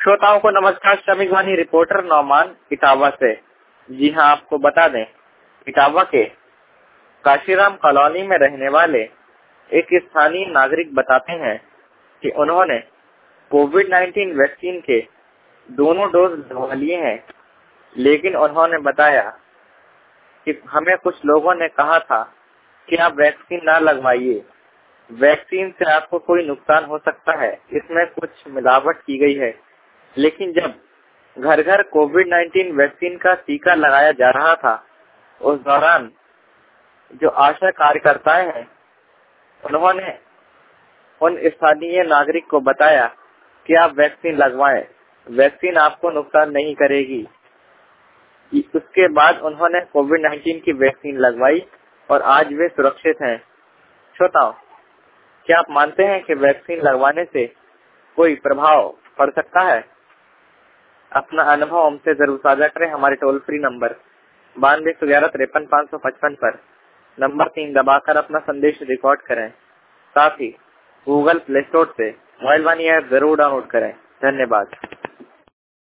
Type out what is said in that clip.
श्रोताओं को नमस्कार। श्रमिक वाणी रिपोर्टर नौमान इटावा से। जी हाँ, आपको बता दें, इटावा के काशीराम कॉलोनी में रहने वाले एक स्थानीय नागरिक बताते हैं कि उन्होंने कोविड-19 वैक्सीन के दोनों डोज लगवा लिए हैं, लेकिन उन्होंने बताया कि हमें कुछ लोगों ने कहा था कि आप वैक्सीन ना लगवाइए, वैक्सीन से आपको कोई नुकसान हो सकता है, इसमें कुछ मिलावट की गई है। लेकिन जब घर घर कोविड-19 वैक्सीन का टीका लगाया जा रहा था, उस दौरान जो आशा कार्यकर्ताएं हैं, उन्होंने उन स्थानीय नागरिक को बताया कि आप वैक्सीन लगवाएं, वैक्सीन आपको नुकसान नहीं करेगी। उसके बाद उन्होंने कोविड-19 की वैक्सीन लगवाई और आज वे सुरक्षित हैं। श्रोताओं, क्या आप मानते हैं कि वैक्सीन लगवाने से कोई प्रभाव पड़ सकता है? अपना अनुभव हमसे जरूर साझा करें। हमारे टोल फ्री नंबर 9211535555 पर नंबर 3 दबाकर अपना संदेश रिकॉर्ड करें। साथ ही गूगल प्ले स्टोर से मोबाइल वाणी ऐप जरूर डाउनलोड करें। धन्यवाद।